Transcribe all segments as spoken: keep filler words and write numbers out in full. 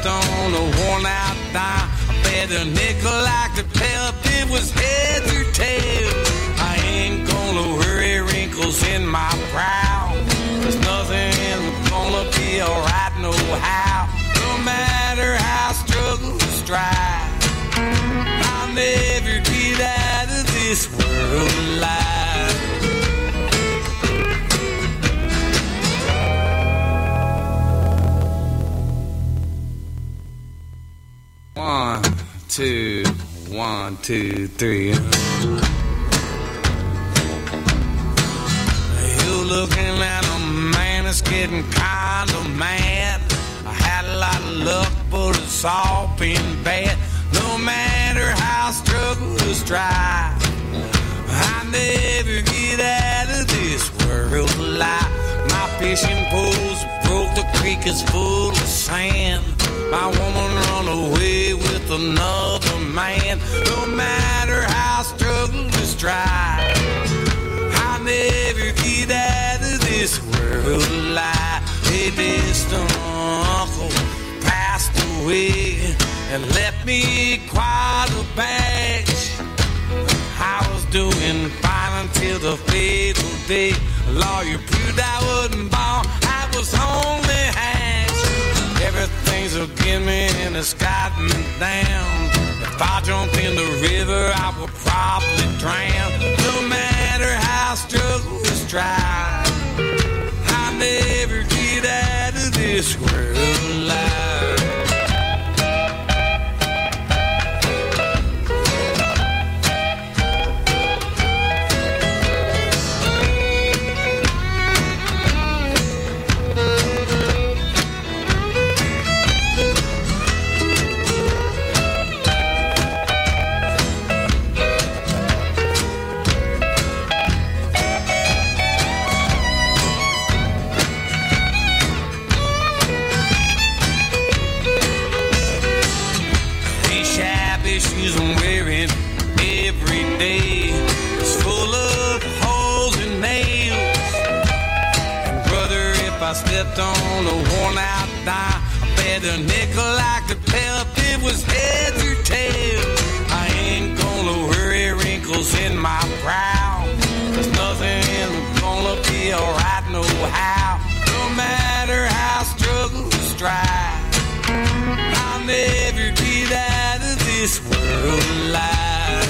stepped on a worn out dime. I bet a nickel like to tell if it was heads or tails. I ain't gonna worry wrinkles in my brow. There's nothing gonna be alright no how. No matter how struggle to strive, I'll never get out of this world alive. One, two, one, two, three. You're looking at a man that's getting kind of mad. I had a lot of luck, but it's all been bad. No matter how struggle to strive, I never get out of this world alive. My fishing poles broke, the creek is full of sand. My woman run away with another man. No matter how struggle to strive, I never get out of this world alive. A distant uncle passed away and left me quite a batch. I was doing fine until the fatal day. A lawyer proved I wasn't born, I was only hatched. Everything's against me and it's got me down. If I jump in the river, I will probably drown. No matter how struggle is tried, I never get out of this world alive. I stepped on a worn out dime. I bet a nickel like to tell if it was heads or tails. I ain't gonna worry wrinkles in my brow. There's nothing gonna be alright no how. No matter how struggle to strive, I'll never get out of this world alive.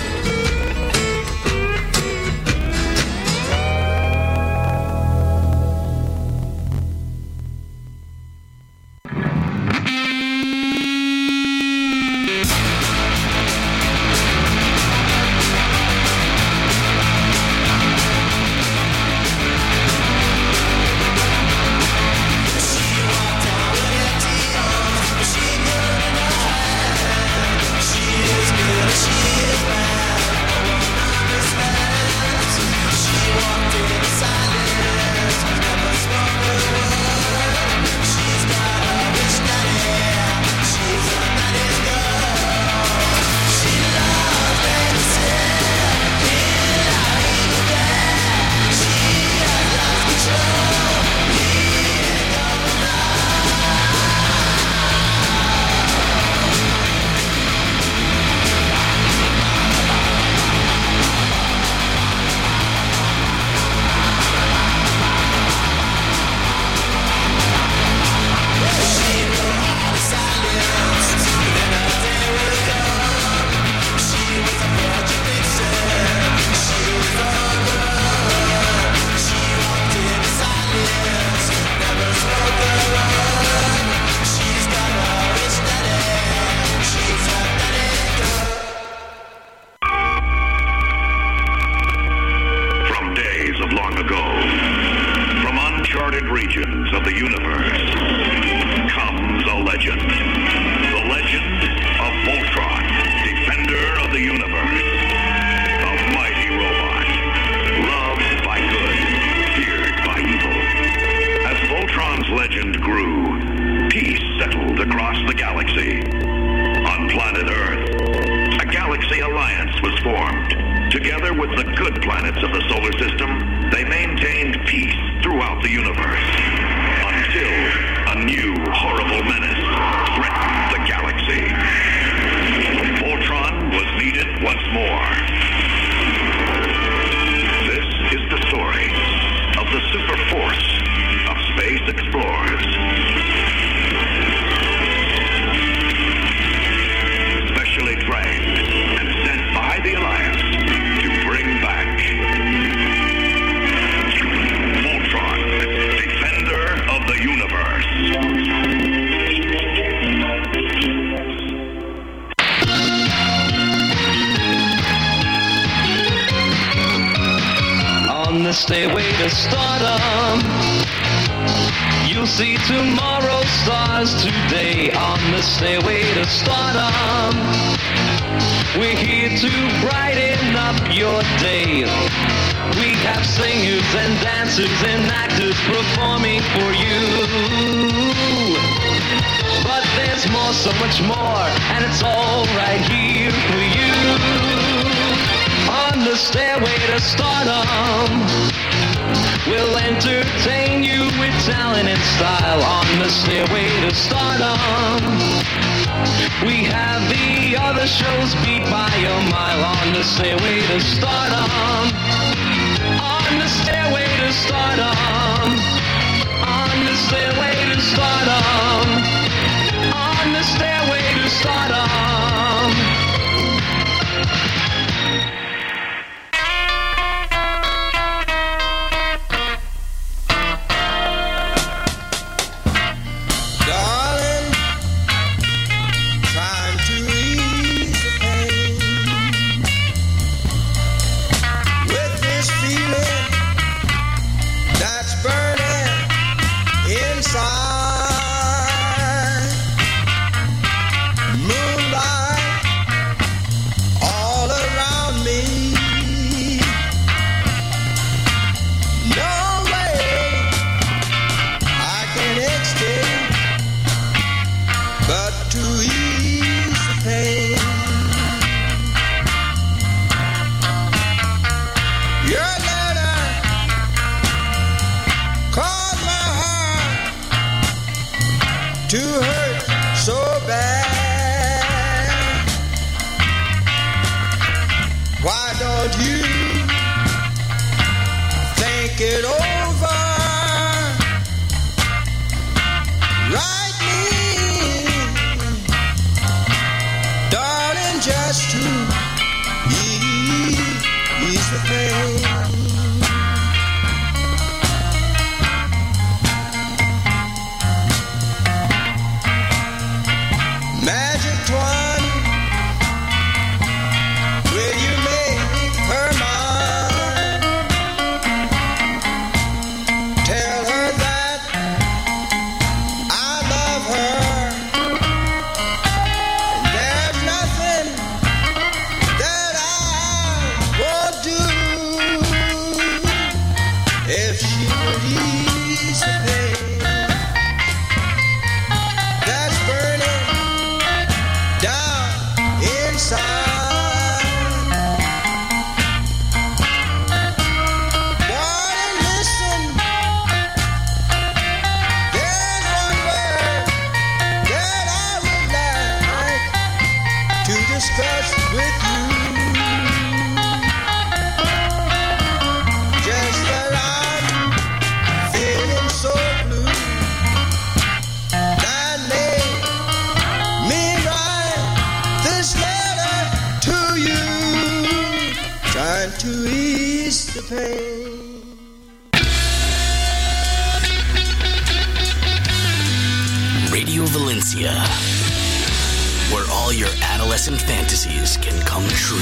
Together with the good planets of the solar system, they maintained peace throughout the universe until a new horrible menace threatened the stairway to stardom. You'll see tomorrow's stars today on the stairway to stardom. We're here to brighten up your day. We have singers and dancers and actors performing for you. But there's more, so much more, and it's all right here for you. On the stairway to stardom, we'll entertain you with talent and style. On the stairway to stardom, we have the other shows beat by a mile. On the stairway to stardom, on the stairway to stardom, on the stairway to stardom, on the stairway to stardom. Radio Valencia, where all your adolescent fantasies can come true.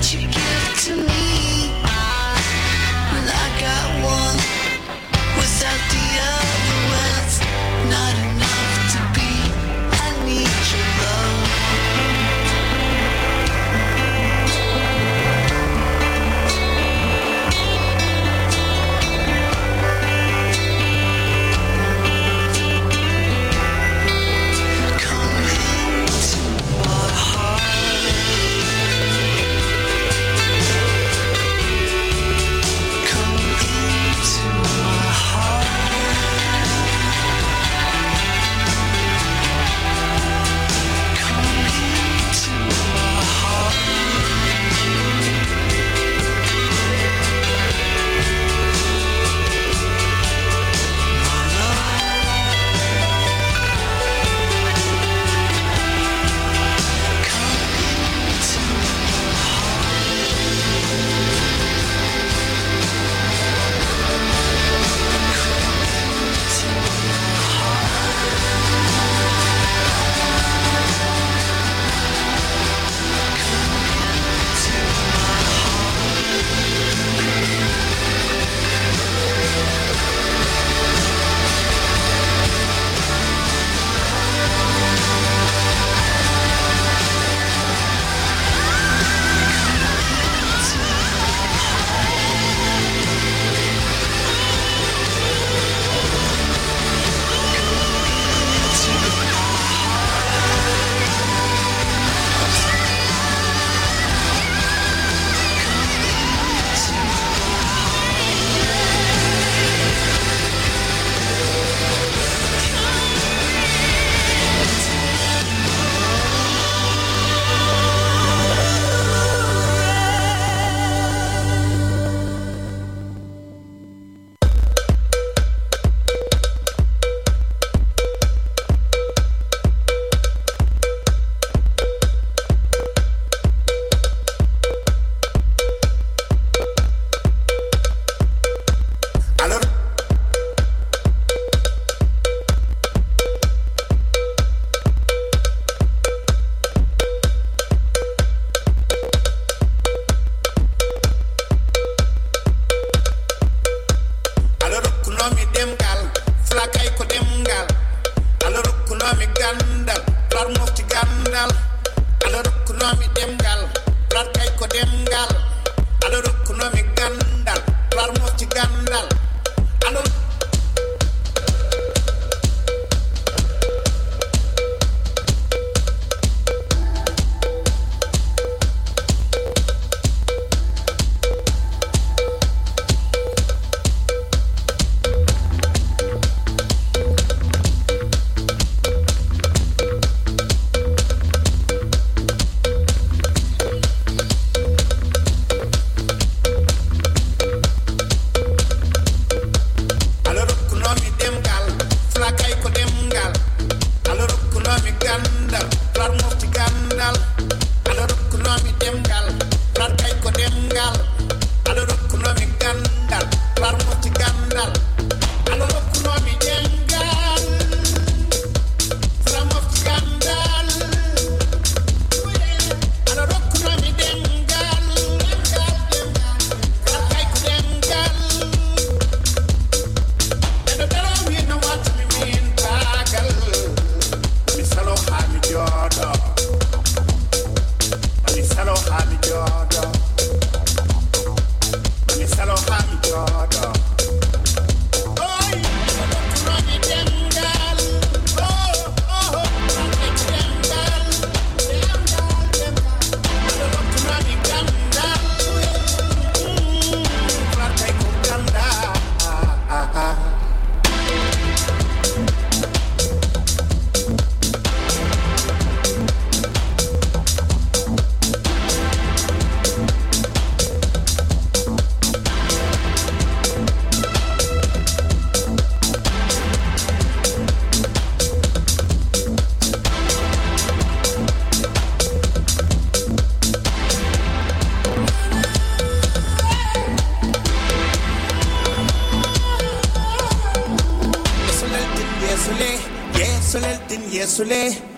Yesterday,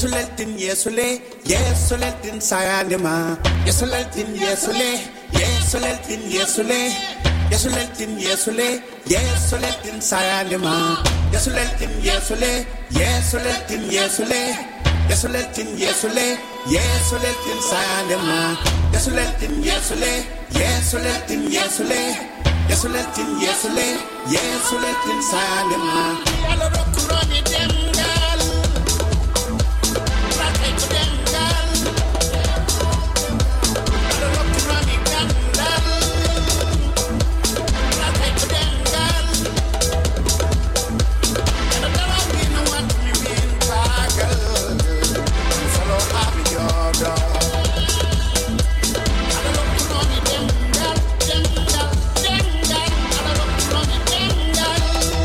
Yesuleltin yesule, yesuleltin sayandema. Yesuleltin yesule, yesuleltin yesule. Yesuleltin yesule, yesuleltin sayandema. Yesuleltin yesule, yesuleltin yesule. Yesuleltin yesule, yesuleltin sayandema. Yesuleltin yesule, yesuleltin yesule. Yesuleltin yesule, yesuleltin sayandema. Alorokuroni demgal, rakay ko demgal. Alorokuroni demgal, rakay ko demgal. Alorokuroni no want me bin tagal, solo happy yoga. Alorokuroni demgal, demgal, demgal. Alorokuroni demgal.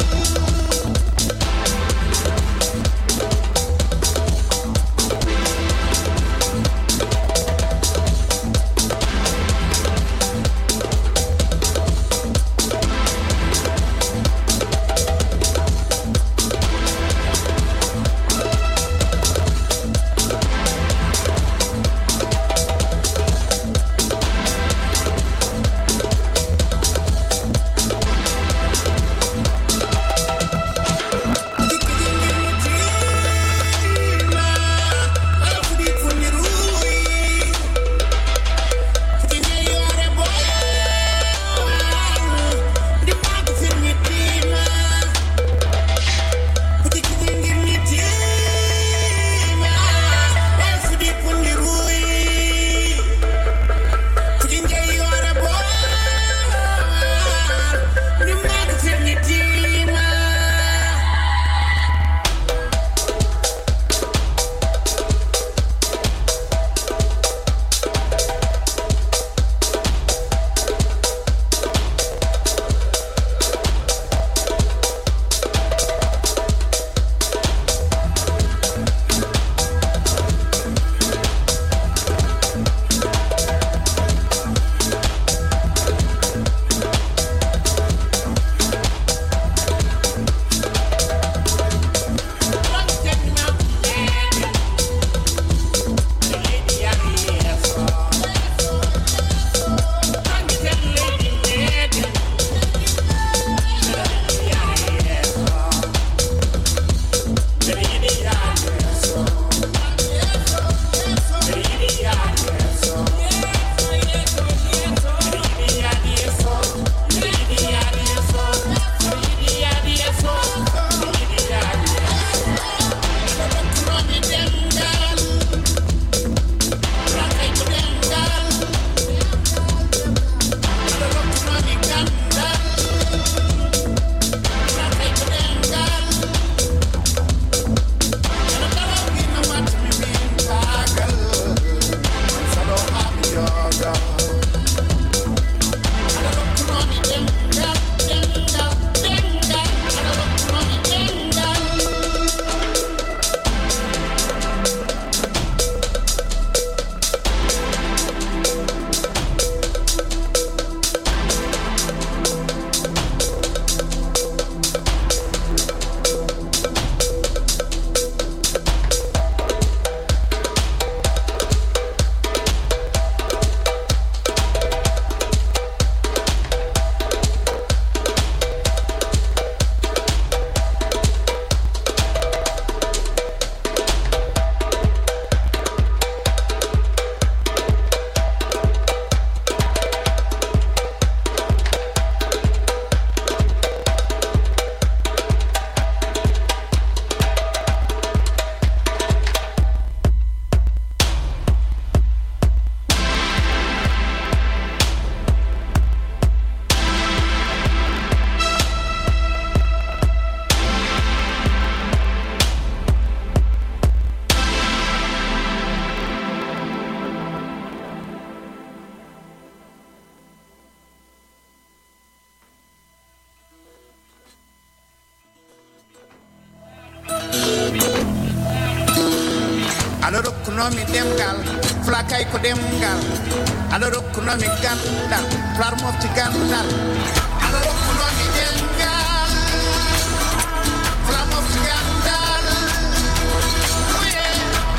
Aloro kunomi demgal, flakay ko demgal. Aloro kunomi gandal, flar mofti gandal. Aloro kunomi demgal, flar mofti gandal.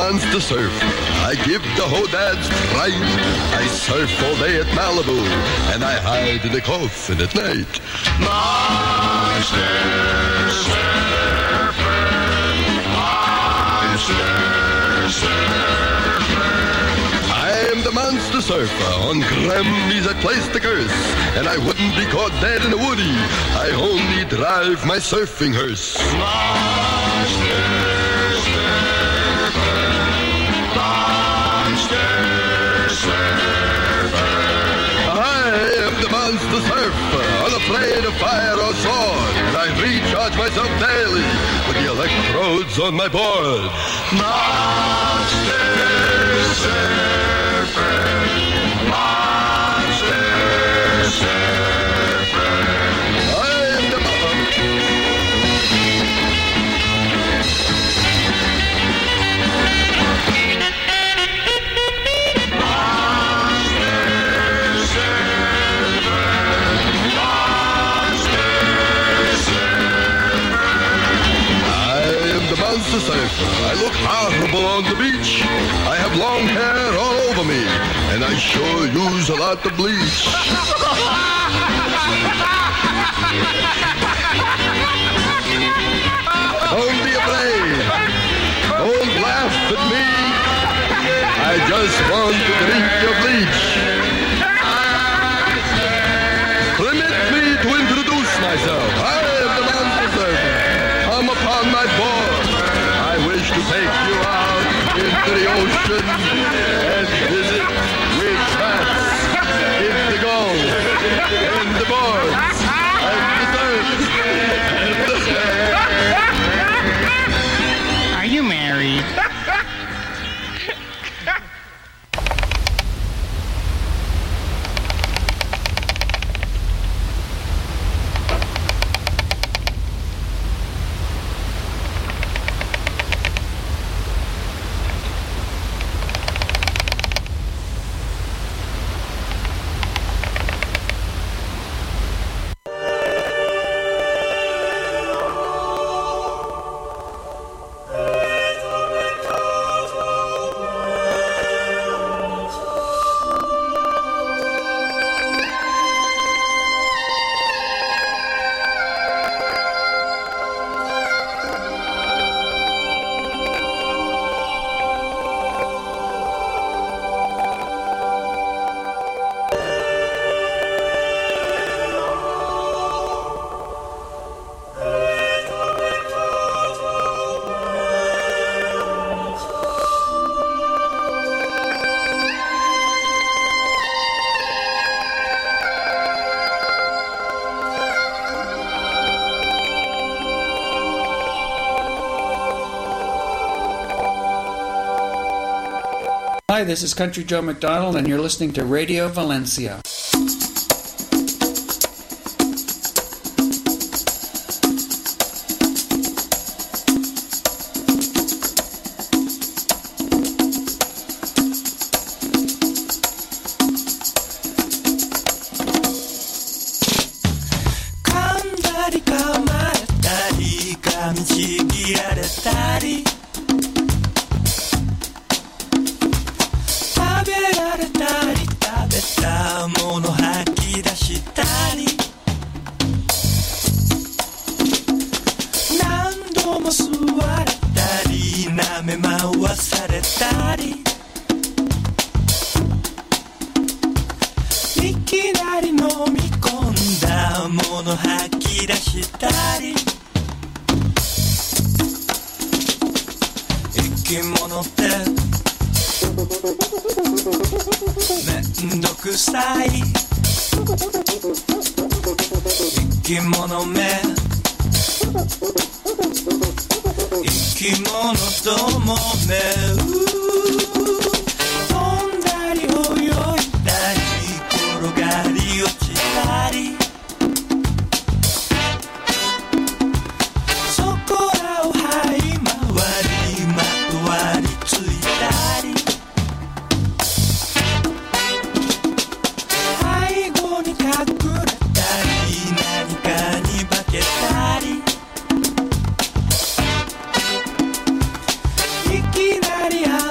monster surfer. I give the Hodads fright. I surf all day at Malibu, and I hide in the coffin at night. Monster surfer, monster surfer. I am the monster surfer. On Grammys I placed the curse, and I wouldn't be caught dead in a woody. I only drive my surfing hearse. Monster surfer, monster surfer. I am the monster surfer, unafraid of fire or sword, and I recharge myself daily with the electrodes on my board. Monster surfer, monster surfer. I am the monster. Monster surfer. I look horrible on the beach. I have long hair all over me, and I sure use a lot of bleach. Don't be afraid. Don't laugh at me. I just want to drink your bleach. Permit me to introduce myself. I am the monster surfer. Come upon my board. To take you out into the ocean and visit with traps in the gold, in the boards, and the dirt, and the sand. Are you married? Hi, this is Country Joe McDonald, and you're listening to Radio Valencia. I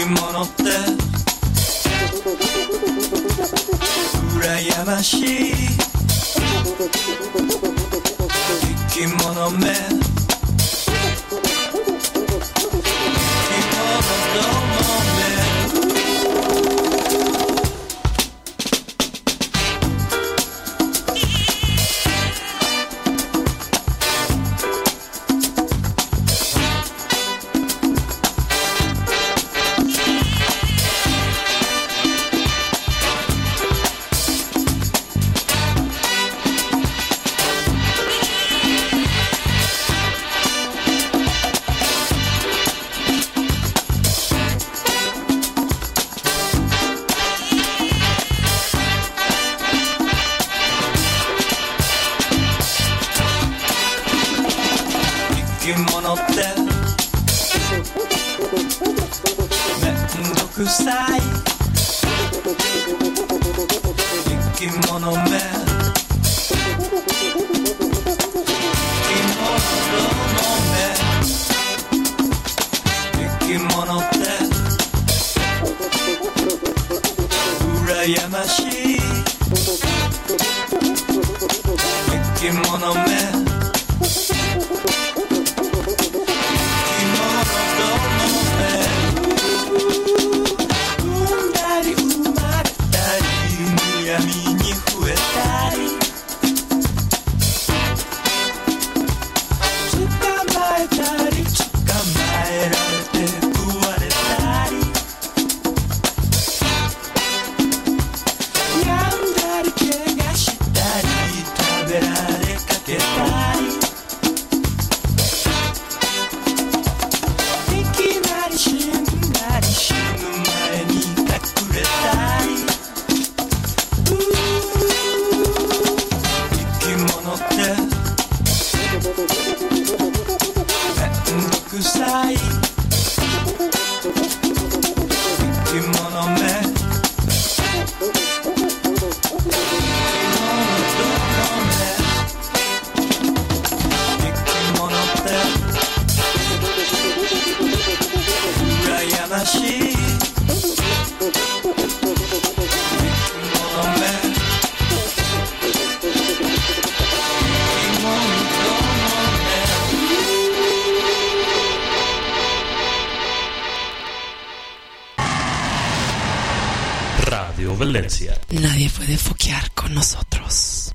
き物って羨ましい生き物め Valencia. Nadie puede foquear con nosotros.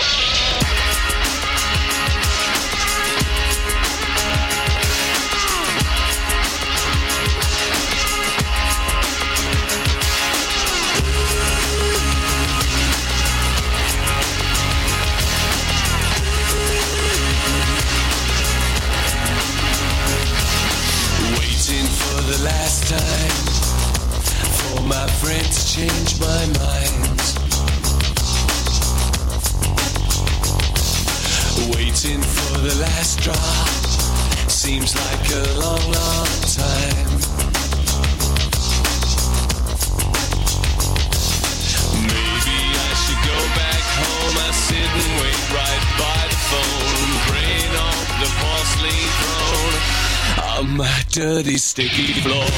Waiting for the last time for my friend to change my mind. Waiting for the last drop seems like a long, long time. Maybe I should go back home. I sit and wait right by the phone, praying on the porcelain throne on my dirty, sticky floor.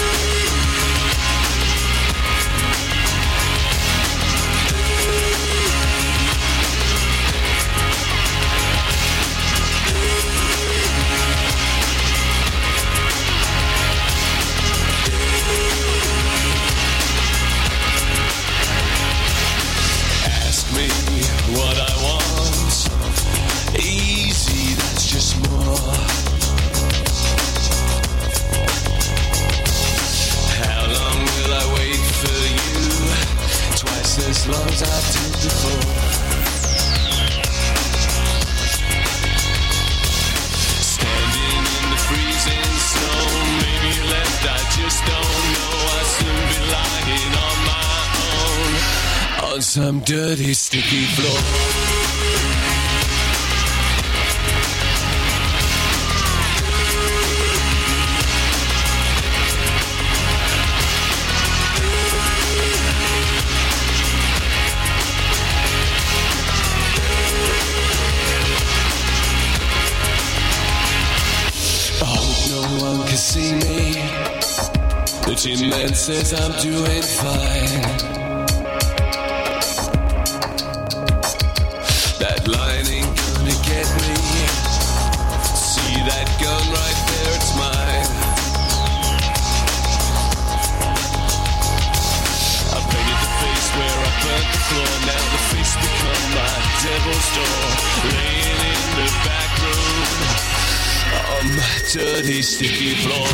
What I want, easy, that's just more. How long will I wait for you? Twice as long as I did before. Standing in the freezing snow, maybe you left, I just don't know. I'll soon be lying on my own on some dirty, sticky floor. Oh, no one can see me The Tin Man says I'm doing fine. That line ain't gonna get me. See that gun right there, it's mine. I painted the face where I burnt the floor. Now the face become my devil's door. Laying in the back room on my dirty, sticky floor.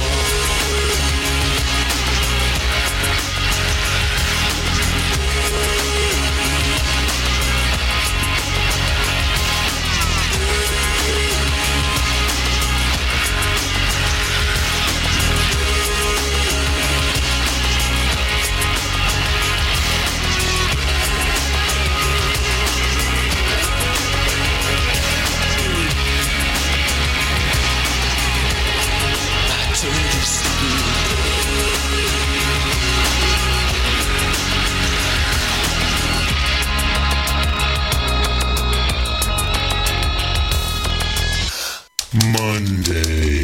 Monday,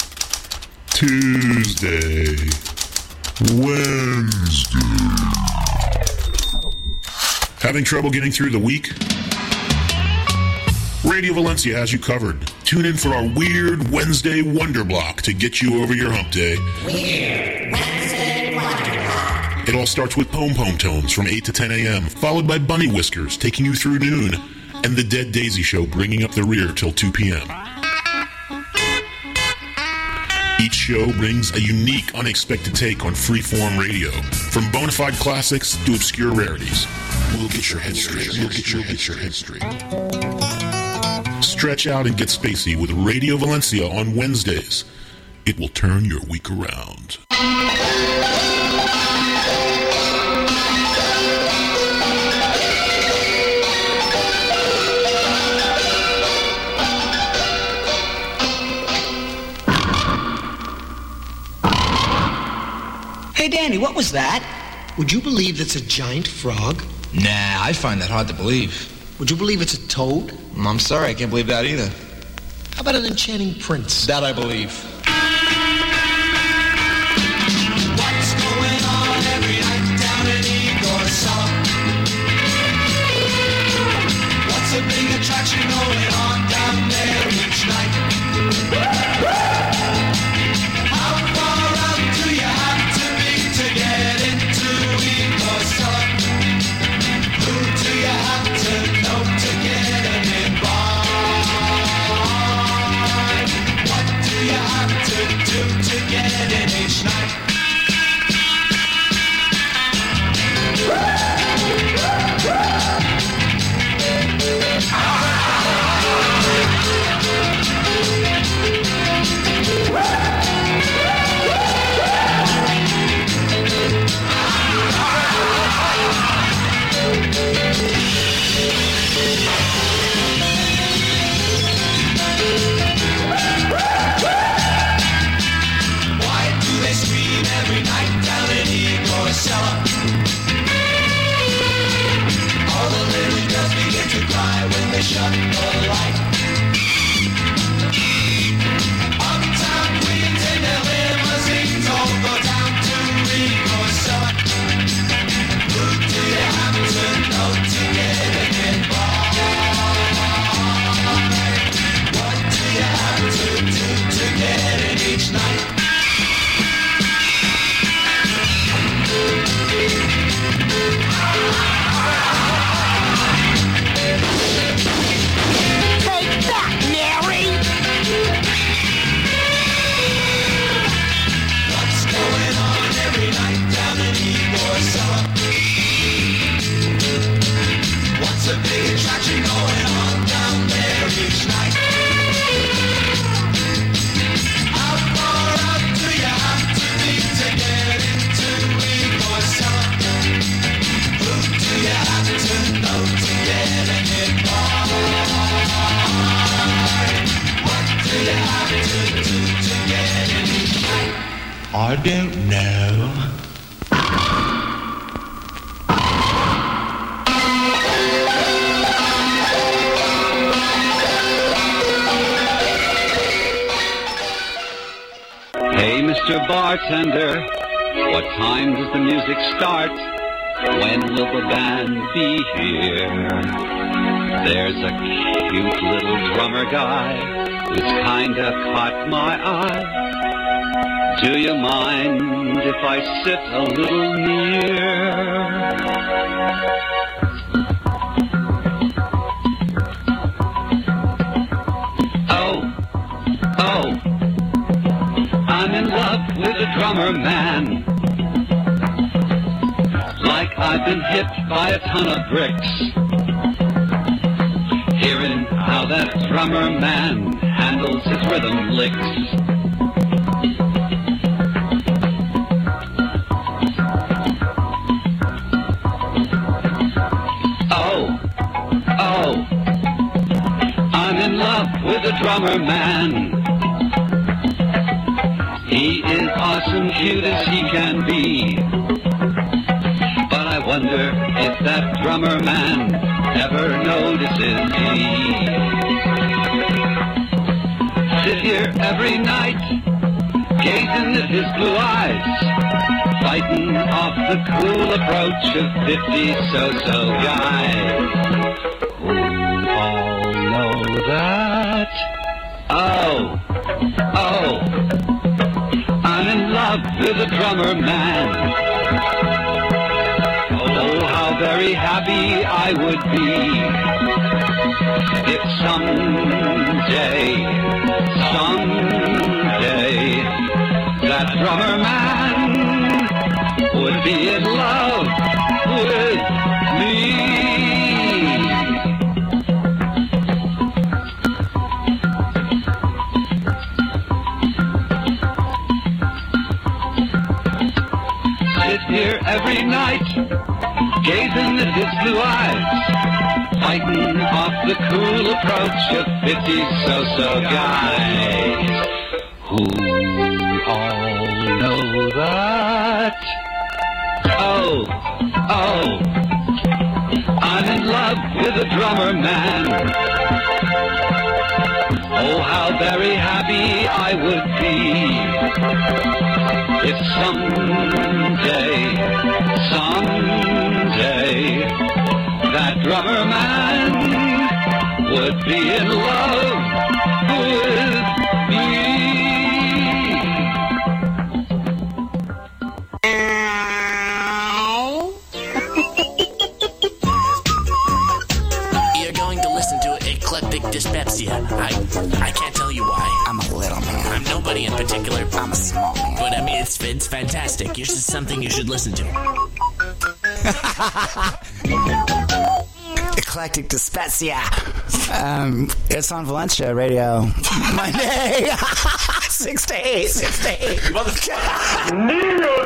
Tuesday, Wednesday. Having trouble getting through the week? Radio Valencia has you covered. Tune in for our Weird Wednesday Wonder Block to get you over your hump day. Weird Wednesday Wonder Block. It all starts with Pom Pom Tones from eight to ten a.m., followed by Bunny Whiskers taking you through noon, and the Dead Daisy Show bringing up the rear till two p.m. Each show brings a unique, unexpected take on freeform radio, from bona fide classics to obscure rarities. We'll get your head straight. We'll get your, get your head straight. Stretch out and get spacey with Radio Valencia on Wednesdays. It will turn your week around. Hey, Danny, what was that? Would you believe it's a giant frog? Nah, I find that hard to believe. Would you believe it's a toad? I'm sorry, I can't believe that either. How about an enchanting prince? That I believe. What's going on every night down in Igor's cellar? What's the big attraction going on down there each night? How far out do you have to be to get into Igor's cellar? Who do you have to know to get an invite? What do you have to do to get in each night? Why do they scream every night down in Igor's cellar? All the little girls begin to cry when they shut the light. Uptown queens in their limousines all go down to Igor's cellar. Who do you have to know to get an invite? What do you have to do to get in each night? Take that, Mary! What's going on every night down in Igor's cellar? What's a big attraction going on down there each night? How far out do you have to be to get into Igor's cellar? Who do you have to know to get an invite? What do you have to do to get in each night? I don't know. Hey, Mister Bartender, What time does the music start? When will the band be here? There's a cute little drummer guy who's kinda caught my eye. Do you mind if I sit a little near? Oh, oh, I'm in love with a drummer man. Like I've been hit by a ton of bricks. Hearing how that drummer man handles his rhythm licks. Oh, oh, I'm in love with a drummer man. He is awesome, cute as he can be. But I wonder if that drummer man ever notices me. Sit here every night, gazing at his blue eyes, fighting off the cool approach of fifty so-so guys who all know that. Oh, oh, I'm in love with a drummer man. Oh, how very happy I would be if someday, someday, that drummer man would be in love with me. Sit here every night, gazing at his blue eyes, fighting off the cool approach of fifty so-so guys who all know that. Oh, oh, I'm in love with a drummer man. Oh, how very happy I would be if someday, someday, that drummer man would be in love with me. You're going to listen to Eclectic Dyspepsia. I I can't tell you why. I'm a little man. I'm nobody in particular. I'm a small man. But I mean, it's it's fantastic. It's just something you should listen to. Eclectic Dyspepsia. Um, it's on Valencia Radio. Monday. Six to eight. Six to eight. Neo